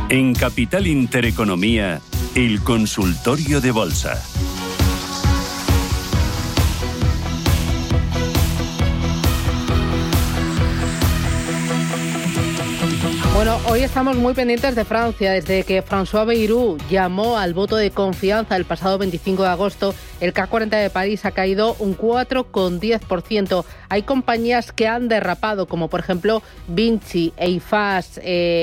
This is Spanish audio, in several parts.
En Capital Intereconomía, el consultorio de bolsa. Bueno, hoy estamos muy pendientes de Francia. Desde que François Bayrou llamó al voto de confianza el pasado 25 de agosto, el CAC 40 de París ha caído un 4,10%. Hay compañías que han derrapado, como por ejemplo Vinci, Eiffage,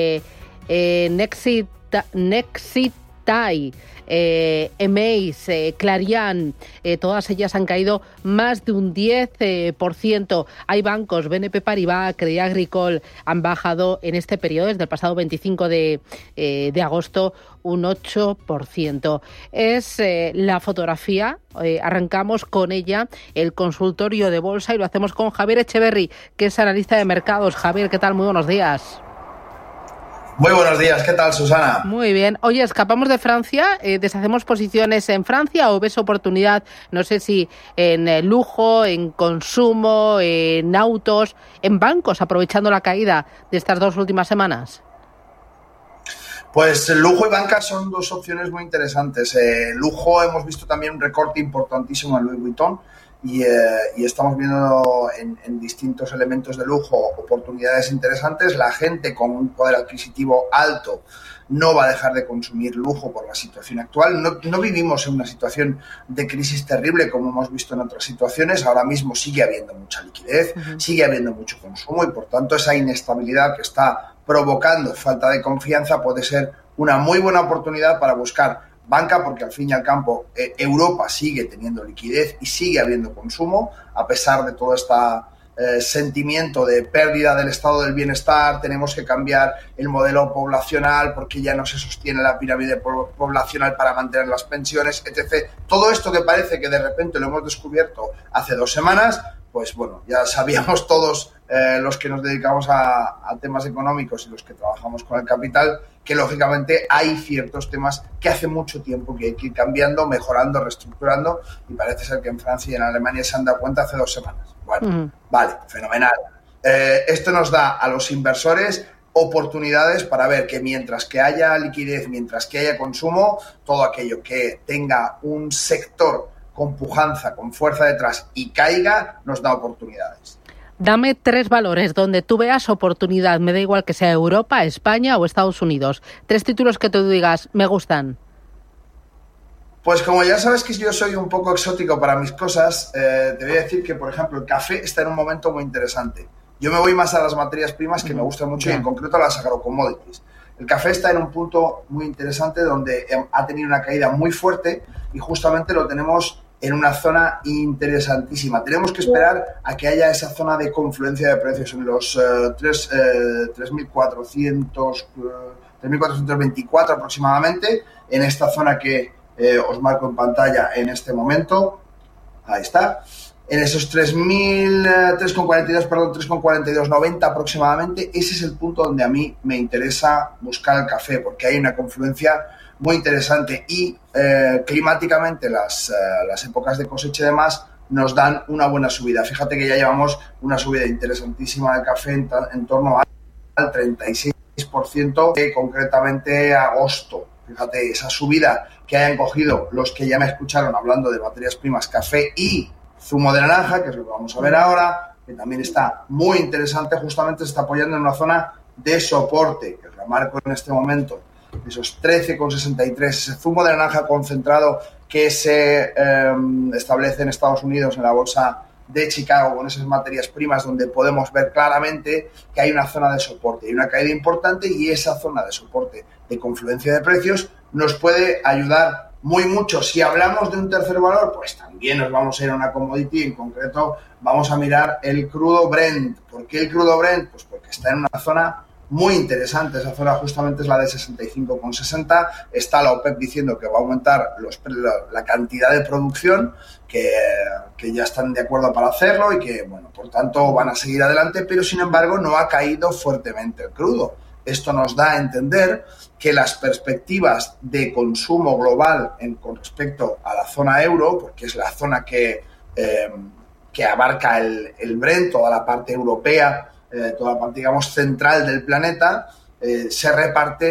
Nexitai, Emeis, Clariane, todas ellas han caído más de un 10%. Hay bancos, BNP Paribas, Crédit Agricole, han bajado en este periodo, desde el pasado 25 de agosto, un 8%. Es la fotografía, arrancamos con ella, el consultorio de bolsa, y lo hacemos con Javier Echeverry, que es analista de mercados. Javier, ¿qué tal? Muy buenos días. Muy buenos días, ¿qué tal, Susana? Muy bien. Oye, escapamos de Francia, deshacemos posiciones en Francia, o ves oportunidad, no sé si en lujo, en consumo, en autos, en bancos, aprovechando la caída de estas dos últimas semanas? Pues lujo y banca son dos opciones muy interesantes. Lujo, hemos visto también un recorte importantísimo en Louis Vuitton y estamos viendo en distintos elementos de lujo oportunidades interesantes. La gente con un poder adquisitivo alto no va a dejar de consumir lujo por la situación actual. No vivimos en una situación de crisis terrible como hemos visto en otras situaciones. Ahora mismo sigue habiendo mucha liquidez, sigue habiendo mucho consumo y por tanto esa inestabilidad que está provocando falta de confianza puede ser una muy buena oportunidad para buscar banca, porque al fin y al cabo Europa sigue teniendo liquidez y sigue habiendo consumo, a pesar de todo este sentimiento de pérdida del estado del bienestar. Tenemos que cambiar el modelo poblacional porque ya no se sostiene la pirámide poblacional para mantener las pensiones, etc. Todo esto que parece que de repente lo hemos descubierto hace 2 semanas, pues bueno, ya sabíamos todos los que nos dedicamos a temas económicos y los que trabajamos con el capital, que lógicamente hay ciertos temas que hace mucho tiempo que hay que ir cambiando, mejorando, reestructurando, y parece ser que en Francia y en Alemania se han dado cuenta hace 2 semanas. Bueno, vale, fenomenal. Esto nos da a los inversores oportunidades para ver que mientras que haya liquidez, mientras que haya consumo, todo aquello que tenga un sector con pujanza, con fuerza detrás y caiga, nos da oportunidades. Dame 3 valores donde tú veas oportunidad, me da igual que sea Europa, España o Estados Unidos. 3 títulos que tú digas, me gustan. Pues como ya sabes que yo soy un poco exótico para mis cosas, te voy a decir que, por ejemplo, el café está en un momento muy interesante. Yo me voy más a las materias primas, que me gustan mucho, y en concreto a las agrocommodities. El café está en un punto muy interesante donde ha tenido una caída muy fuerte y justamente lo tenemos en una zona interesantísima. Tenemos que esperar a que haya esa zona de confluencia de precios en los 3.424 aproximadamente, en esta zona que os marco en pantalla en este momento. Ahí está. En esos 3,4290 aproximadamente, ese es el punto donde a mí me interesa buscar el café, porque hay una confluencia muy interesante y climáticamente las épocas de cosecha y demás nos dan una buena subida. Fíjate que ya llevamos una subida interesantísima del café en torno al 36%, concretamente agosto. Fíjate, esa subida que hayan cogido los que ya me escucharon hablando de materias primas, café y zumo de naranja, que es lo que vamos a ver ahora, que también está muy interesante. Justamente se está apoyando en una zona de soporte, que la marco en este momento, esos 13,63, ese zumo de naranja concentrado que se establece en Estados Unidos en la bolsa de Chicago, con esas materias primas donde podemos ver claramente que hay una zona de soporte y una caída importante, y esa zona de soporte de confluencia de precios nos puede ayudar muy mucho. Si hablamos de un tercer valor, pues también nos vamos a ir a una commodity, en concreto vamos a mirar el crudo Brent. ¿Por qué el crudo Brent? Pues porque está en una zona muy interesante. Esa zona justamente es la de 65,60. Está la OPEP diciendo que va a aumentar la cantidad de producción, que ya están de acuerdo para hacerlo y que, bueno, por tanto van a seguir adelante, pero sin embargo no ha caído fuertemente el crudo. Esto nos da a entender que las perspectivas de consumo global con respecto a la zona euro, porque es la zona que abarca el Brent, toda la parte europea, toda la parte, digamos, central del planeta, se reparte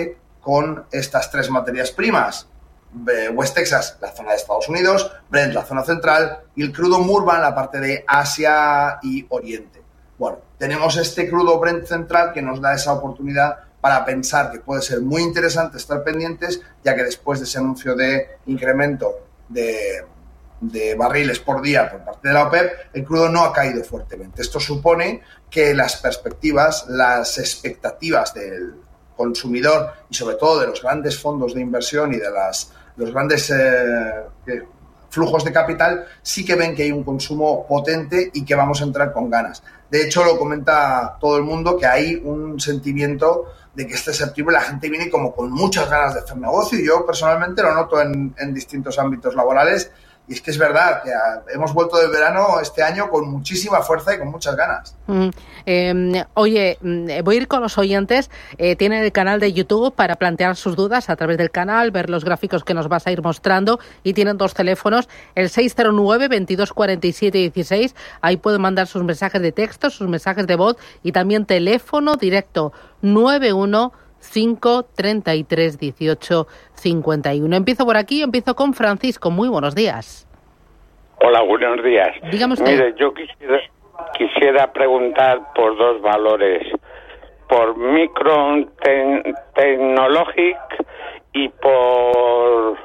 con estas tres materias primas. West Texas, la zona de Estados Unidos, Brent, la zona central, y el crudo Murban, la parte de Asia y Oriente. Bueno, tenemos este crudo Brent central que nos da esa oportunidad para pensar que puede ser muy interesante estar pendientes, ya que después de ese anuncio de incremento de barriles por día por parte de la OPEP, el crudo no ha caído fuertemente. Esto supone que las perspectivas, las expectativas del consumidor y sobre todo de los grandes fondos de inversión y de los grandes flujos de capital sí que ven que hay un consumo potente y que vamos a entrar con ganas. De hecho, lo comenta todo el mundo, que hay un sentimiento de que este septiembre la gente viene como con muchas ganas de hacer negocio, y yo personalmente lo noto en distintos ámbitos laborales. Y es que es verdad que hemos vuelto del verano este año con muchísima fuerza y con muchas ganas. Oye, voy a ir con los oyentes. Tienen el canal de YouTube para plantear sus dudas a través del canal, ver los gráficos que nos vas a ir mostrando, y tienen dos teléfonos, el 609 22 47 16. Ahí pueden mandar sus mensajes de texto, sus mensajes de voz, y también teléfono directo 91 5 33 18 51. Empiezo por aquí, empiezo con Francisco. Muy buenos días. Hola, buenos días. Dígame usted. Mire, yo quisiera preguntar por dos valores, por Micron Technologic y por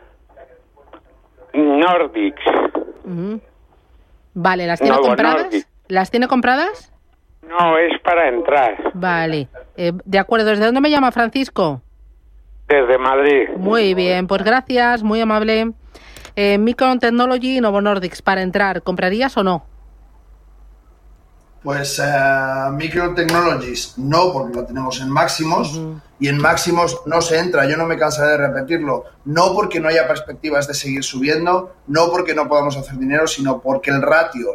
Nordics. Vale, ¿las tiene compradas? Nordic. ¿Las tiene compradas? No, es para entrar. Vale, de acuerdo. ¿Desde dónde me llama, Francisco? Desde Madrid. Muy bien, pues gracias, muy amable. Micron Technology y Novo Nordics, para entrar, ¿comprarías o no? Pues Micron Technologies no, porque lo tenemos en máximos, y en máximos no se entra. Yo no me cansaré de repetirlo, no porque no haya perspectivas de seguir subiendo, no porque no podamos hacer dinero, sino porque el ratio,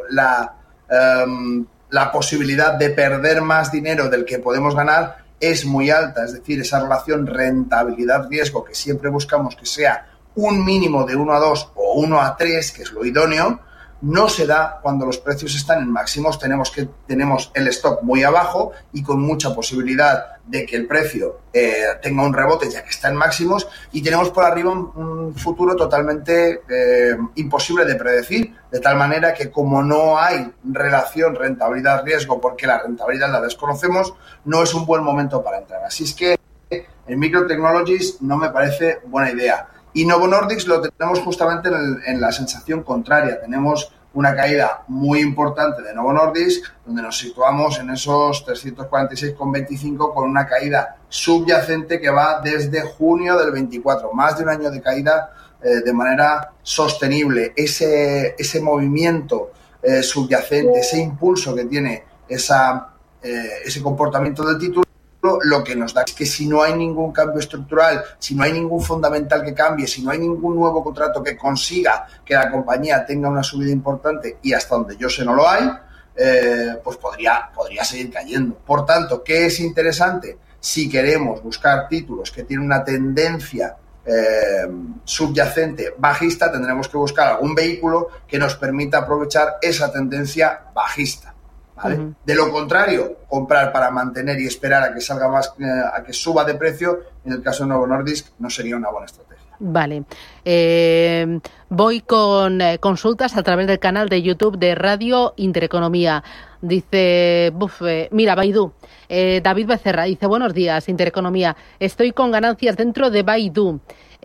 la posibilidad de perder más dinero del que podemos ganar es muy alta. Es decir, esa relación rentabilidad-riesgo que siempre buscamos que sea un mínimo de 1 a 2 o 1 a 3, que es lo idóneo, no se da cuando los precios están en máximos. Tenemos el stock muy abajo y con mucha posibilidad de que el precio tenga un rebote ya que está en máximos, y tenemos por arriba un futuro totalmente imposible de predecir, de tal manera que como no hay relación rentabilidad-riesgo, porque la rentabilidad la desconocemos, no es un buen momento para entrar. Así es que en Micron Technologies no me parece buena idea. Y Novo Nordics lo tenemos justamente en la sensación contraria. Tenemos una caída muy importante de Novo Nordics, donde nos situamos en esos 346,25, con una caída subyacente que va desde junio del 24, más de un año de caída de manera sostenible. Ese movimiento subyacente, ese impulso que tiene ese comportamiento del título, lo que nos da es que si no hay ningún cambio estructural, si no hay ningún fundamental que cambie, si no hay ningún nuevo contrato que consiga que la compañía tenga una subida importante, y hasta donde yo sé no lo hay, pues podría seguir cayendo. Por tanto, ¿qué es interesante? Si queremos buscar títulos que tienen una tendencia subyacente bajista, tendremos que buscar algún vehículo que nos permita aprovechar esa tendencia bajista. ¿Vale? De lo contrario, comprar para mantener y esperar a que salga más, a que suba de precio, en el caso de Novo Nordisk, no sería una buena estrategia. Vale. Voy con consultas a través del canal de YouTube de Radio Intereconomía. Dice, mira, Baidu. David Becerra dice, buenos días, Intereconomía. Estoy con ganancias dentro de Baidu.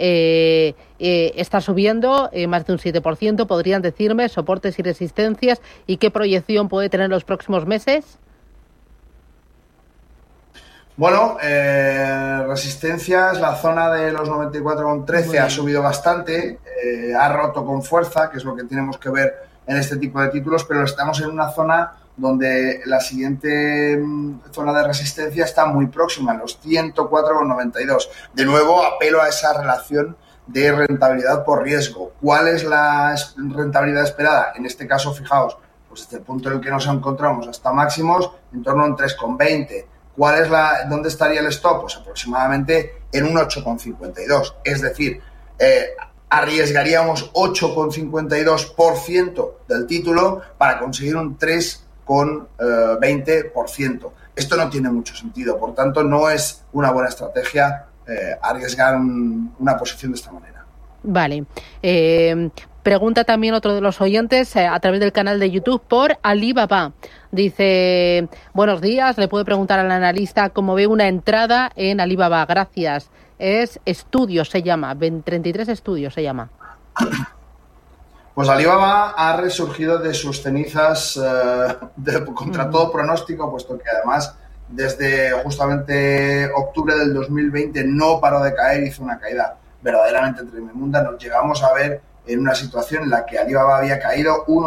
Está subiendo más de un 7%. ¿Podrían decirme soportes y resistencias y qué proyección puede tener en los próximos meses? Bueno, resistencias, la zona de los 94,13 ha subido bastante, ha roto con fuerza, que es lo que tenemos que ver en este tipo de títulos, pero estamos en una zona donde la siguiente zona de resistencia está muy próxima, los 104,92. De nuevo, apelo a esa relación de rentabilidad por riesgo. ¿Cuál es la rentabilidad esperada? En este caso, fijaos, pues desde el punto en el que nos encontramos hasta máximos, en torno a un 3,20. ¿Dónde estaría el stop? Pues aproximadamente en un 8,52. Es decir, arriesgaríamos 8,52% del título para conseguir un 3,20%. Esto no tiene mucho sentido, por tanto no es una buena estrategia arriesgar una posición de esta manera. Vale. Pregunta también otro de los oyentes a través del canal de YouTube por Alibaba. Dice, buenos días, le puede preguntar al analista cómo ve una entrada en Alibaba. Gracias. Es Estudios, se llama, 33 Estudios se llama. Pues Alibaba ha resurgido de sus cenizas contra todo pronóstico, puesto que además desde justamente octubre del 2020 no paró de caer, hizo una caída verdaderamente tremenda. Nos llegamos a ver en una situación en la que Alibaba había caído un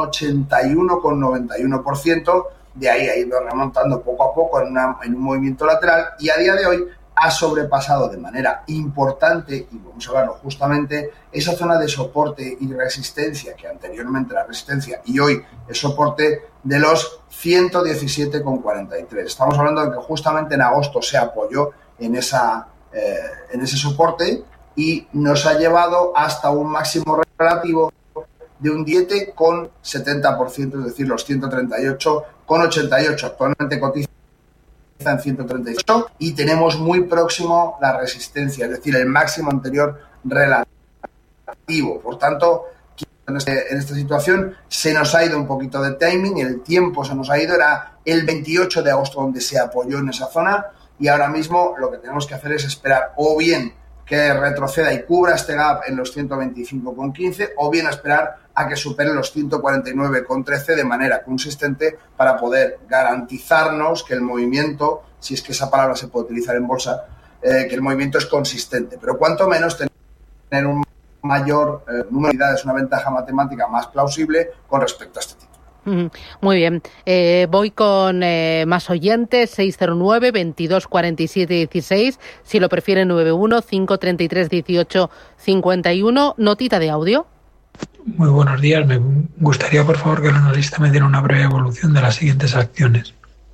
81,91%, de ahí ha ido remontando poco a poco en un movimiento lateral y a día de hoy ha sobrepasado de manera importante, y vamos a verlo justamente, esa zona de soporte y resistencia, que anteriormente era resistencia y hoy es soporte, de los 117,43. Estamos hablando de que justamente en agosto se apoyó en ese soporte y nos ha llevado hasta un máximo relativo de un 10,70%, es decir, los 138,88. Actualmente cotiza en 138 y tenemos muy próximo la resistencia, es decir, el máximo anterior relativo. Por tanto, en esta situación se nos ha ido un poquito de timing, el tiempo se nos ha ido, era el 28 de agosto donde se apoyó en esa zona y ahora mismo lo que tenemos que hacer es esperar o bien que retroceda y cubra este gap en los 125,15 o bien esperar a que supere los 149,13 de manera consistente para poder garantizarnos que el movimiento, si es que esa palabra se puede utilizar en bolsa, que el movimiento es consistente. Pero cuanto menos tener un mayor número de unidades, una ventaja matemática más plausible con respecto a este título. Muy bien. Voy con más oyentes, 609 22 47 16, si lo prefieren 91 533 18 51. Notita de audio. Muy buenos días. Me gustaría, por favor, que el analista me diera una breve evolución de las siguientes acciones: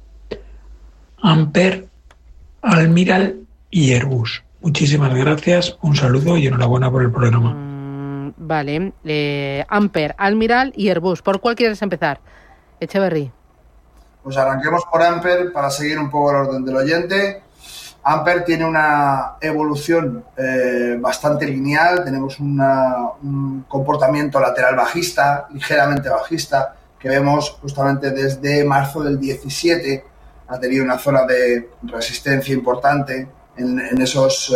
Amper, Almiral y Airbus. Muchísimas gracias, un saludo y enhorabuena por el programa. Vale, Amper, Almiral y Airbus. ¿Por cuál quieres empezar, Echeverry? Pues arranquemos por Amper para seguir un poco el orden del oyente. Amper tiene una evolución bastante lineal. Tenemos un comportamiento lateral bajista, ligeramente bajista, que vemos justamente desde marzo del 17. Ha tenido una zona de resistencia importante en esos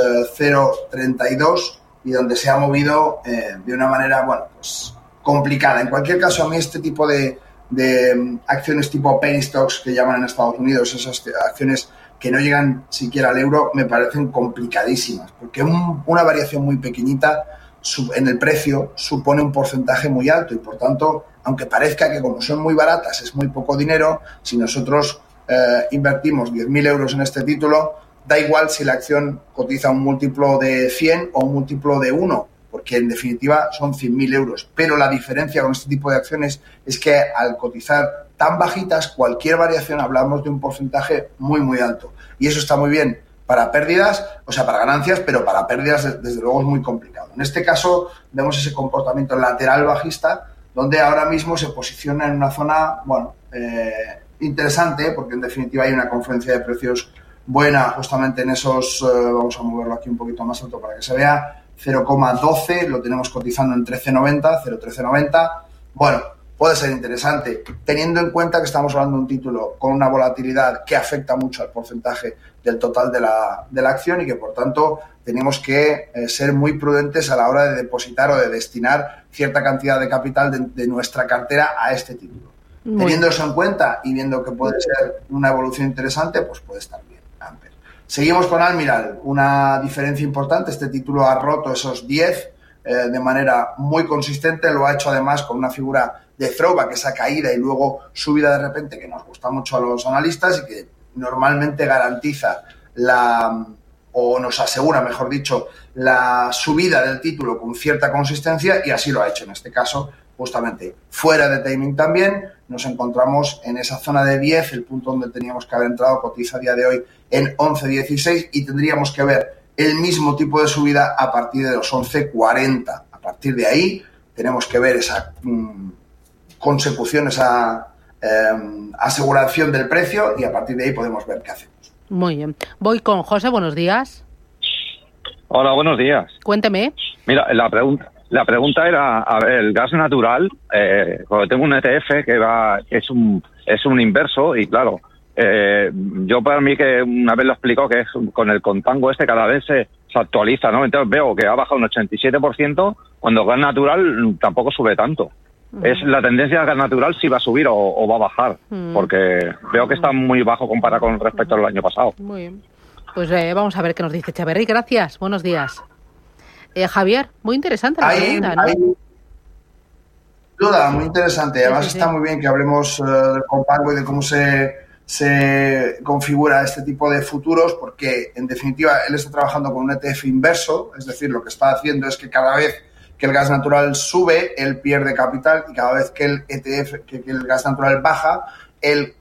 0,32 y donde se ha movido de una manera, pues complicada. En cualquier caso, a mí este tipo de acciones tipo penny stocks que llaman en Estados Unidos, esas acciones que no llegan siquiera al euro, me parecen complicadísimas, porque una variación muy pequeñita en el precio supone un porcentaje muy alto y, por tanto, aunque parezca que como son muy baratas es muy poco dinero, si nosotros invertimos 10.000 euros en este título, da igual si la acción cotiza un múltiplo de 100 o un múltiplo de 1, porque en definitiva son 100.000 euros. Pero la diferencia con este tipo de acciones es que al cotizar tan bajitas, cualquier variación hablamos de un porcentaje muy, muy alto. Y eso está muy bien para pérdidas, o sea, para ganancias, pero para pérdidas desde luego es muy complicado. En este caso vemos ese comportamiento lateral bajista, donde ahora mismo se posiciona en una zona, interesante, porque en definitiva hay una confluencia de precios buena justamente en esos, vamos a moverlo aquí un poquito más alto para que se vea, 0,12, lo tenemos cotizando en 13,90, 0,1390. Bueno, puede ser interesante, teniendo en cuenta que estamos hablando de un título con una volatilidad que afecta mucho al porcentaje del total de la acción y que, por tanto, tenemos que ser muy prudentes a la hora de depositar o de destinar cierta cantidad de capital de nuestra cartera a este título. Teniendo eso en cuenta y viendo que puede ser una evolución interesante, pues puede estar bien. Amper. Seguimos con Almiral, una diferencia importante. Este título ha roto esos 10 de manera muy consistente, lo ha hecho además con una figura de throwback, esa caída y luego subida de repente que nos gusta mucho a los analistas y que normalmente garantiza o nos asegura, mejor dicho, la subida del título con cierta consistencia, y así lo ha hecho en este caso. Justamente fuera de timing también nos encontramos en esa zona de 10, el punto donde teníamos que haber entrado, cotiza a día de hoy en 11,16 y tendríamos que ver el mismo tipo de subida a partir de los 11,40. A partir de ahí tenemos que ver esa consecución, esa aseguración del precio, y a partir de ahí podemos ver qué hacemos. Muy bien. Voy con José, buenos días. Hola, buenos días. Cuénteme. Mira, la pregunta era, a ver, el gas natural, porque tengo un ETF es un inverso y claro, yo para mí que una vez lo explicó que es con el contango cada vez se actualiza, ¿no? Entonces veo que ha bajado un 87% cuando el gas natural tampoco sube tanto. Es la tendencia del gas natural si va a subir o va a bajar, porque veo que está muy bajo comparado con respecto al año pasado. Muy bien. Pues vamos a ver qué nos dice Echeverry. Gracias, buenos días. Javier, muy interesante la pregunta, ¿no? Hay duda, muy interesante. Además está muy bien que hablemos del contango y de cómo se configura este tipo de futuros, porque en definitiva él está trabajando con un ETF inverso, es decir, lo que está haciendo es que cada vez que el gas natural sube, él pierde capital, y cada vez que el ETF, que el gas natural baja, él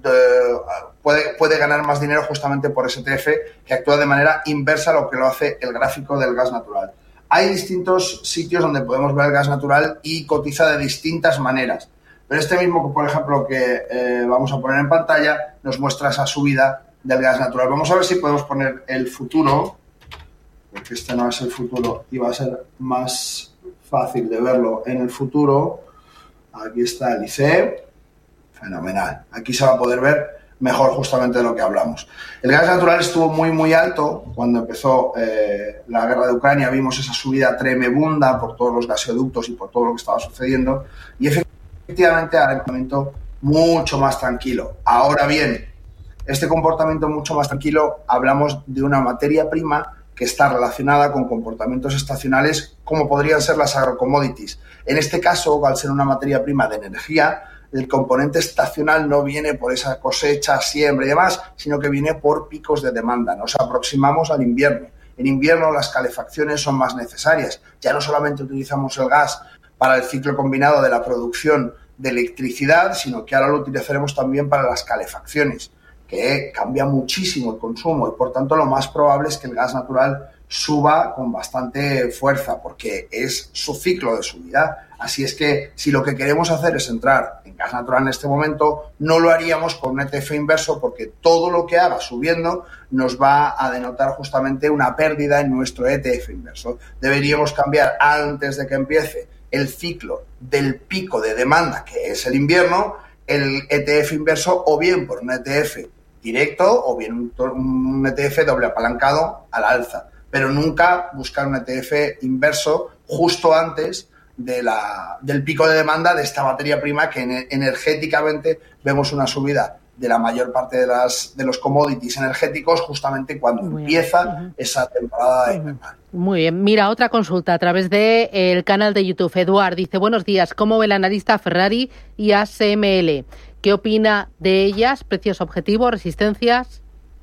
puede ganar más dinero justamente por ese ETF que actúa de manera inversa a lo que lo hace el gráfico del gas natural. Hay distintos sitios donde podemos ver el gas natural y cotiza de distintas maneras. Pero este mismo, por ejemplo, que vamos a poner en pantalla, nos muestra esa subida del gas natural. Vamos a ver si podemos poner el futuro, porque este no es el futuro y va a ser más fácil de verlo en el futuro. Aquí está el ICE. Fenomenal. Aquí se va a poder ver mejor justamente de lo que hablamos. El gas natural estuvo muy, muy alto cuando empezó la guerra de Ucrania. Vimos esa subida tremenda por todos los gasoductos y por todo lo que estaba sucediendo. Y efectivamente ahora hay un comportamiento mucho más tranquilo. Ahora bien, este comportamiento mucho más tranquilo, hablamos de una materia prima que está relacionada con comportamientos estacionales como podrían ser las agrocommodities. En este caso, al ser una materia prima de energía, el componente estacional no viene por esa cosecha, siembra y demás, sino que viene por picos de demanda. Nos aproximamos al invierno. En invierno las calefacciones son más necesarias. Ya no solamente utilizamos el gas para el ciclo combinado de la producción de electricidad, sino que ahora lo utilizaremos también para las calefacciones, que cambia muchísimo el consumo y por tanto lo más probable es que el gas natural suba con bastante fuerza porque es su ciclo de subida. Así es que si lo que queremos hacer es entrar en gas natural en este momento, no lo haríamos con un ETF inverso porque todo lo que haga subiendo nos va a denotar justamente una pérdida en nuestro ETF inverso. Deberíamos cambiar antes de que empiece el ciclo del pico de demanda, que es el invierno, el ETF inverso o bien por un ETF directo o bien un ETF doble apalancado al alza. Pero nunca buscar un ETF inverso justo antes del pico de demanda de esta materia prima que energéticamente vemos una subida de la mayor parte de los commodities energéticos justamente cuando empieza esa temporada de invernal. Muy bien. Mira, otra consulta a través del canal de YouTube. Eduard dice, buenos días, ¿cómo ve el analista Ferrari y ASML? ¿Qué opina de ellas? ¿Precios objetivos, resistencias?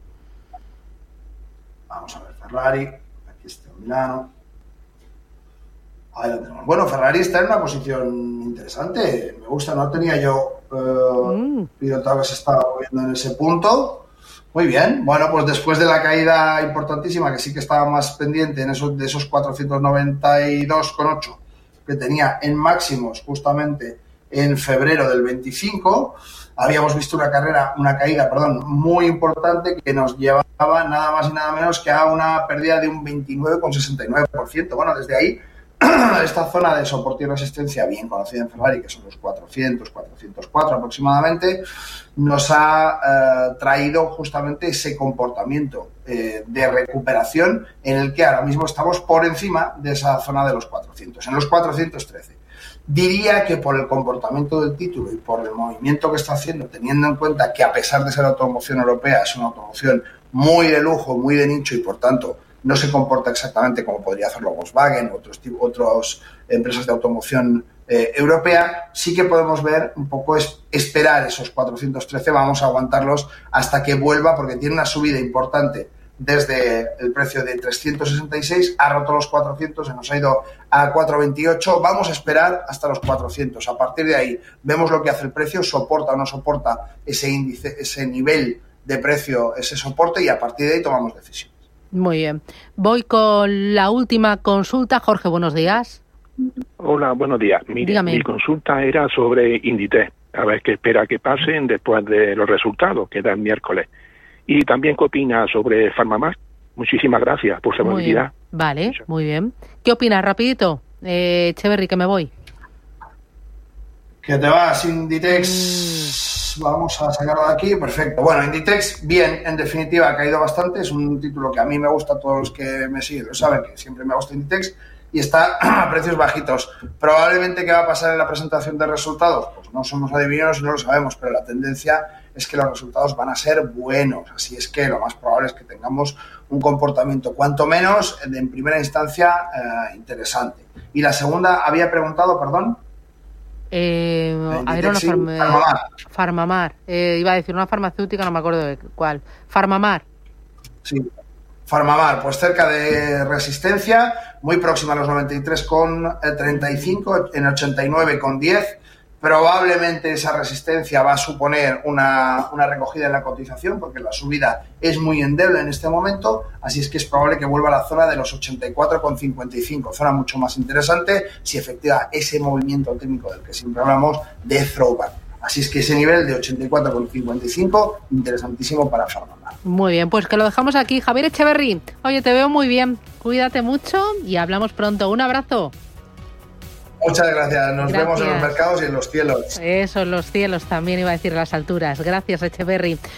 Vamos a ver, Ferrari, aquí está en Milano. Ahí lo tenemos. Bueno, Ferrari está en una posición interesante. Me gusta, no tenía yo pilotado que se estaba moviendo en ese punto. Muy bien. Bueno, pues después de la caída importantísima, que sí que estaba más pendiente de esos 492,8 que tenía en máximos justamente en febrero del 25, habíamos visto una caída muy importante que nos llevaba nada más y nada menos que a una pérdida de un 29,69%. Bueno, desde ahí, esta zona de soporte y resistencia bien conocida en Ferrari, que son los 400, 404 aproximadamente, nos ha traído justamente ese comportamiento de recuperación en el que ahora mismo estamos por encima de esa zona de los 400, en los 413. Diría que por el comportamiento del título y por el movimiento que está haciendo, teniendo en cuenta que a pesar de ser automoción europea, es una automoción muy de lujo, muy de nicho y por tanto no se comporta exactamente como podría hacerlo Volkswagen u otras empresas de automoción europea, sí que podemos ver un poco esperar esos 413, vamos a aguantarlos hasta que vuelva porque tiene una subida importante desde el precio de 366, ha roto los 400, se nos ha ido a 428, vamos a esperar hasta los 400. A partir de ahí vemos lo que hace el precio, soporta o no soporta ese índice, ese nivel de precio, ese soporte y a partir de ahí tomamos decisiones. Muy bien. Voy con la última consulta. Jorge, buenos días. Hola, buenos días. Dígame. Mi consulta era sobre Inditex. A ver qué espera que pasen después de los resultados que da el miércoles. Y también qué opina sobre Farmamar. Muchísimas gracias por su amabilidad. Vale, muy bien. ¿Qué opinas, rapidito? Echeverri, que me voy. Que te vas, Inditex. Vamos a sacarlo de aquí, perfecto. Bueno, Inditex, bien, en definitiva, ha caído bastante. Es un título que a mí me gusta, todos los que me siguen lo saben, que siempre me gusta Inditex, y está a precios bajitos. Probablemente, ¿qué va a pasar en la presentación de resultados? Pues no somos adivinos y no lo sabemos, pero la tendencia es que los resultados van a ser buenos. Así es que lo más probable es que tengamos un comportamiento, cuanto menos, en primera instancia, interesante. Y la segunda, había preguntado, perdón. Farmamar. Iba a decir una farmacéutica, no me acuerdo de cuál. Farmamar. Sí, Farmamar, pues cerca de resistencia, muy próxima a los 93,35, en 89,10. Probablemente esa resistencia va a suponer una recogida en la cotización, porque la subida es muy endeble en este momento, así es que es probable que vuelva a la zona de los 84,55, zona mucho más interesante si efectiva ese movimiento técnico del que siempre hablamos de throwback. Así es que ese nivel de 84,55, interesantísimo para Farmamar. Muy bien, pues que lo dejamos aquí. Javier Echeverri, oye, te veo muy bien, cuídate mucho y hablamos pronto. Un abrazo. Muchas gracias. Nos vemos en los mercados y en los cielos. Eso, en los cielos también, iba a decir, las alturas. Gracias, Echeverri.